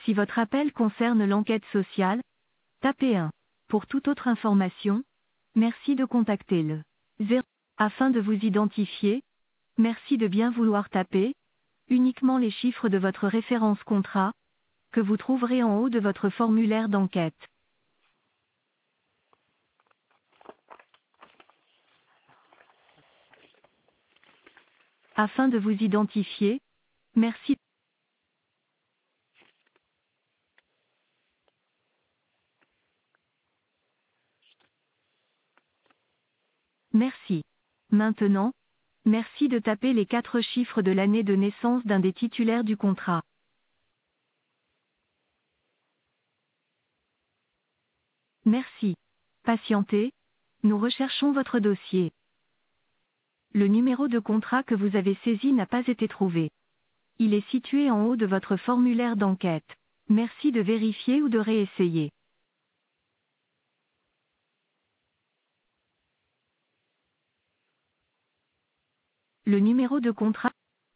Si votre appel concerne l'enquête sociale, tapez 1. Pour toute autre information, merci de contacter le 0. Afin de vous identifier, merci de bien vouloir taper uniquement les chiffres de votre référence contrat, que vous trouverez en haut de votre formulaire d'enquête. Afin de vous identifier, merci. Merci. Maintenant, merci de taper les 4 chiffres de l'année de naissance d'un des titulaires du contrat. Merci. Patientez, nous recherchons votre dossier. Le numéro de contrat que vous avez saisi n'a pas été trouvé. Il est situé en haut de votre formulaire d'enquête. Merci de vérifier ou de réessayer. Le numéro de contrat.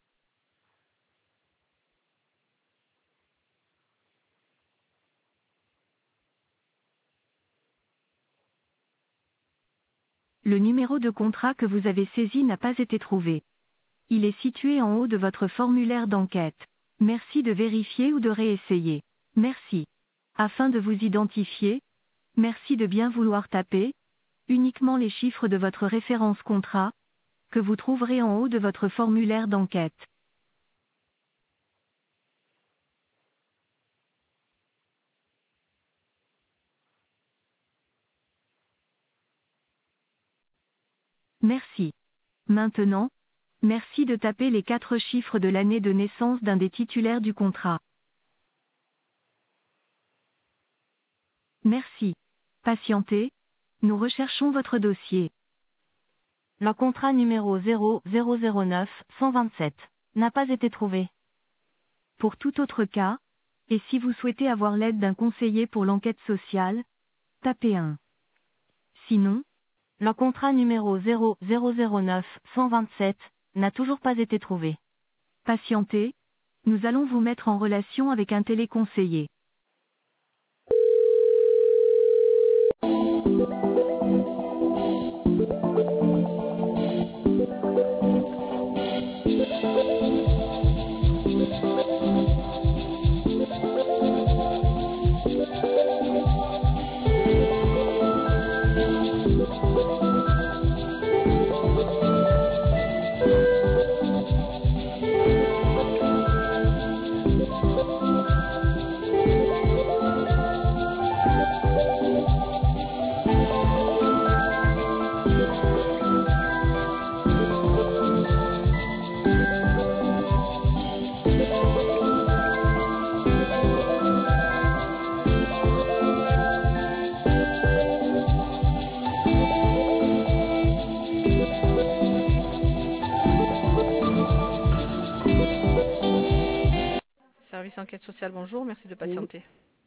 Le numéro de contrat que vous avez saisi n'a pas été trouvé. Il est situé en haut de votre formulaire d'enquête. Merci de vérifier ou de réessayer. Merci. Afin de vous identifier, merci de bien vouloir taper uniquement les chiffres de votre référence contrat, que vous trouverez en haut de votre formulaire d'enquête. Merci. Maintenant, merci de taper les 4 chiffres de l'année de naissance d'un des titulaires du contrat. Merci. Patientez, nous recherchons votre dossier. Le contrat numéro 0009127 n'a pas été trouvé. Pour tout autre cas, et si vous souhaitez avoir l'aide d'un conseiller pour l'enquête sociale, tapez 1. Sinon, le contrat numéro 0009127 n'a toujours pas été trouvé. Patientez, nous allons vous mettre en relation avec un téléconseiller. Service enquête sociale, bonjour, merci de patienter.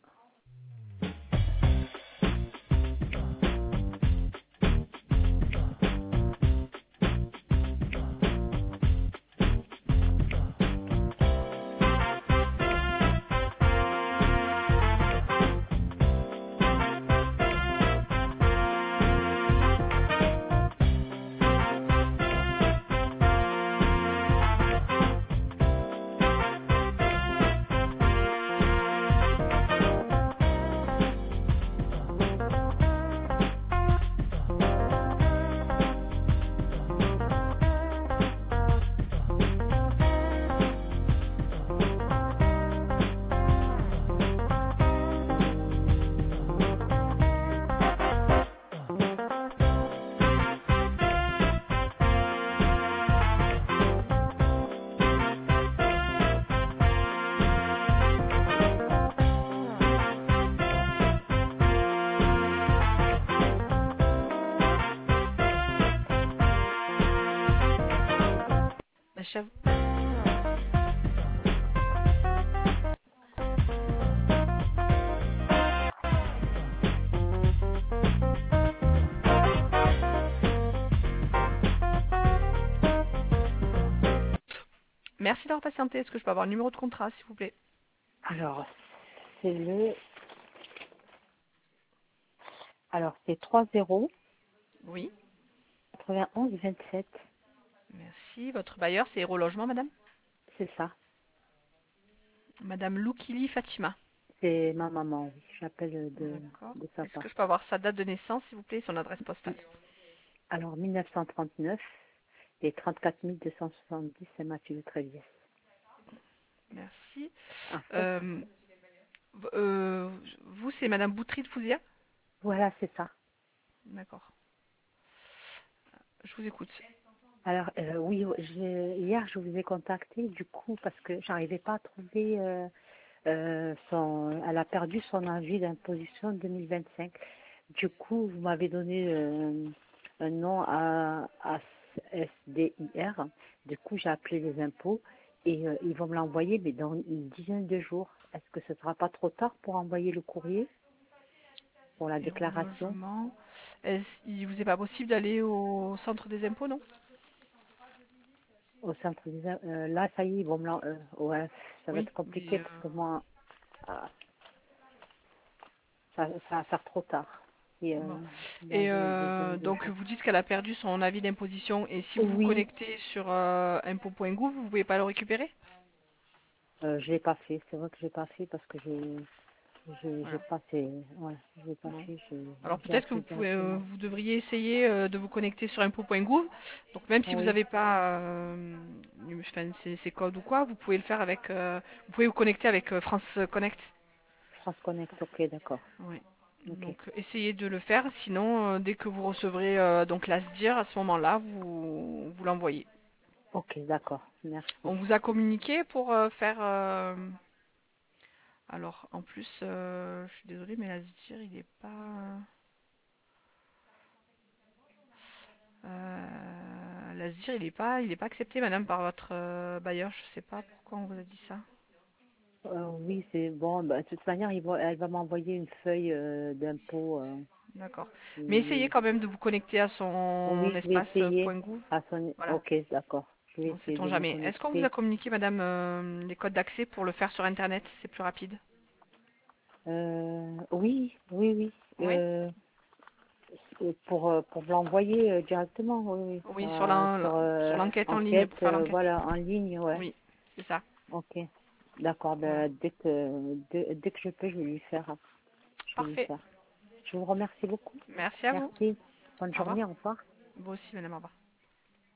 Chef. Merci d'avoir patienté. Est-ce que je peux avoir le numéro de contrat, s'il vous plaît? Alors, c'est le... Alors, c'est 30 Oui. 91 27. Merci. Votre bailleur, c'est Héros Logement, madame? C'est ça. Madame Loukili Fatima. C'est ma maman, oui. J'appelle D'accord. de sa Est-ce part. que je peux avoir sa date de naissance, s'il vous plaît, et son adresse postale? Alors, 1939 et 34 270, c'est Mathieu de Tréviès. Merci. Ah, Vous, c'est madame Boutry de Fouzia? voilà, c'est ça. D'accord. Je vous écoute. Alors, oui, hier, je vous ai contacté, du coup, parce que j'arrivais pas à trouver elle a perdu son avis d'imposition 2025. Du coup, vous m'avez donné un nom à SDIR. Du coup, j'ai appelé les impôts et ils vont me l'envoyer, mais dans une dizaine de jours. Est-ce que ce sera pas trop tard pour envoyer le courrier pour la Héros déclaration Logement. Il vous est pas possible d'aller au centre des impôts, non? au centre des là, ça y est, ils vont me ouais, ça va Oui, être compliqué mais parce que moi, ah, ça va faire trop tard. Et, bon. dans Et une dizaine de donc jours. vous dites qu'elle a perdu son avis d'imposition et si vous vous Oui, connectez sur impôt.gouv, vous pouvez pas le récupérer? je l'ai pas fait. C'est vrai que je l'ai pas fait parce que j'ai Voilà. pas fait. Ouais, je l'ai pas Bon. fait. Alors J'ai peut-être que appelé directement. vous devriez essayer de vous connecter sur impôt.gouv. Donc même si vous Oui, n'avez pas enfin, ces codes ou quoi, vous pouvez le faire avec, vous pouvez vous connecter avec France Connect. France Connect. Ok, d'accord. Oui. Ok, Donc essayez de le faire. Sinon, dès que vous recevrez donc la SDIR, à ce moment-là, vous l'envoyez. ok, d'accord. Merci. On vous a communiqué pour faire. Alors en plus, je suis désolée, mais la SDIR, il est pas. L'Azir, il est pas accepté, madame, par votre bailleur. Je sais pas pourquoi on vous a dit ça. Oui, c'est bon. Bah, de toute manière, elle va m'envoyer une feuille d'impôt. D'accord. Mais essayez Et- quand même de vous connecter à son oui, je vais espace essayer. .gouv. Ah, Voilà. ok, d'accord. Je vais On essayer sait-on de me jamais. Est-ce qu'on vous a connecter. communiqué, madame, les codes d'accès pour le faire sur Internet? C'est plus rapide. Oui, oui, oui. Oui. Pour me l'envoyer directement, oui, oui. Oui, sur l'enquête en ligne, Enquête, pour faire l'enquête. voilà, en ligne, ouais. Oui, c'est ça. Ok. D'accord, Voilà. ben, dès que je peux, je vais lui faire. Je vais lui Parfait. faire. Je vous remercie beaucoup. Merci à vous. Merci. Bonne Au revoir. journée, au revoir. Vous aussi, madame, au revoir.